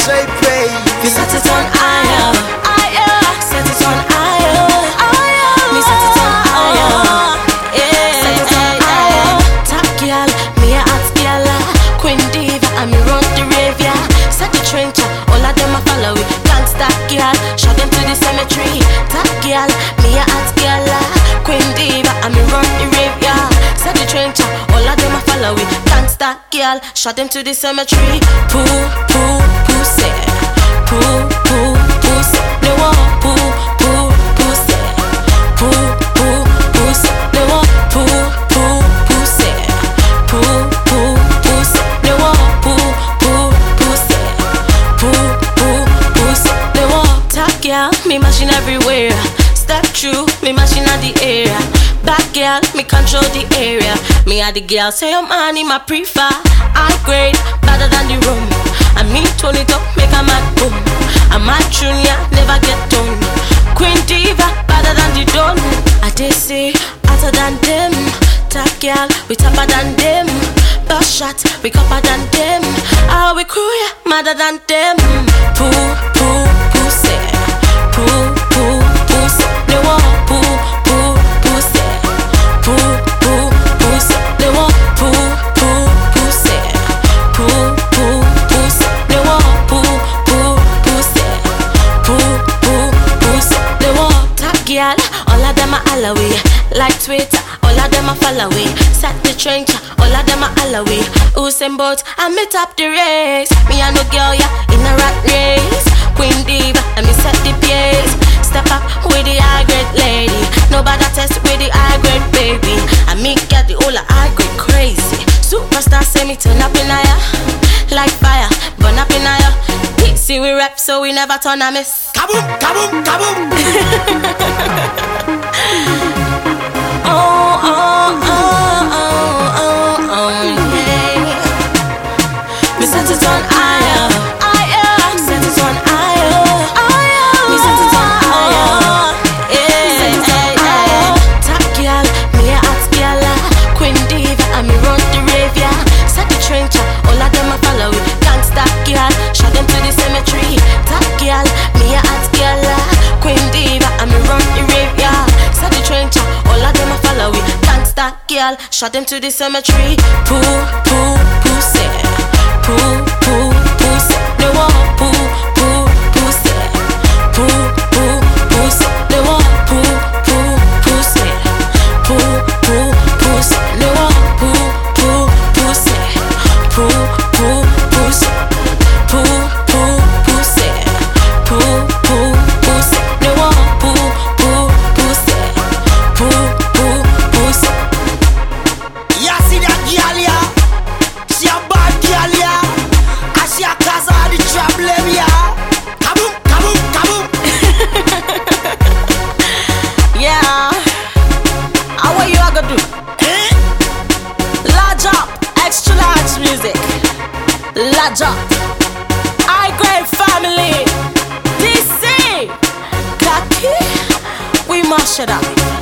say pray. We set it on higher, higher. Set it on higher, higher. Me set it on higher, yeah. Set it on higher. Top girl, me a hot girl. Queen diva, and me run the rave, yeah. Set the trench, all of them a follow it. Gangsta girl, show them to the cemetery. Top girl, me a hot girl. Queen diva, and me run the rave, yeah. Set the trench, all of them a follow it. Gangsta girl, show them to the cemetery. Poo, poo, pussy. Poo, poo, pussy. They want poo, poo, pussy. Poo, poo, pussy. They want poo, poo, pussy. Poo, poo, pussy. They want poo, poo, pussy. Poo, poo, pussy. They want top girl, me machine everywhere. Step through, me machine at the area. Back girl, me control the area. Me and the girl say I'm money, my prefer. I grade, better than the room. And me turn it up, make a mad boom. I'm a junior, never get done. Queen diva, better than the done. I did say, hotter than them. Top girl, we tougher than them. Bust shot, we copper than them. Ah, we crew, yeah, madder than them. Poo, poo, pussy. Poo, poo, pussy. They want poo, poo, pussy. Poo, poo, pussy. They want poo, poo, pussy. Poo, poo, pussy. They want poo, poo, pussy. Poo, poo, pussy. They want top girl, all of them are all away. Like Twitter, all of them are follow away. Set the trench, all of them are all away. Usain Bolt, I me top the race. Me and no girl, yeah, in a rat race. Queen diva, and me set the pace. Step up with the high grade lady. Nobody test with the high grade baby. And me get the whole high grade crazy. Superstar say me turn up in higher. Like fire, burn up in higher. See we rap so we never turn a miss. Kaboom, kaboom, kaboom. Oh, oh, oh, oh, oh, oh, yeah. Me set it on higher, higher. Set it on higher, higher. Me set it on higher, yeah. Set it on higher. Top girl, me a hot girl. Queen diva, and me run the rave, yeah. Set the trench, all of them a follow it. Gangsta girl, show them to the cemetery. Top girl, me a hot girl. Queen diva, and me run the rave, yeah. Set the trench, all of them a follow it. Gangsta girl, show them to the cemetery. Poo, poo, pussy. Poo, poo, pussy. They want poo, poo, pussy. Poo, poo, pussy. They want poo, poo, pussy. Poo, poo, pussy. They want poo, poo, pussy. Poo, poo, pussy. Poo, poo, pussy. Poo, poo, pussy. They want poo, poo, pussy. Poo, poo, pussy. Yeah, see that girl, yeah. She a bad girl, yeah. And she a cause all the problem, yeah. Kaboom, kaboom, kaboom. Yeah. How what you a gonna do? Eh? Large up, extra large music. Large up. High grade family. DC. Kaki. We mash it up.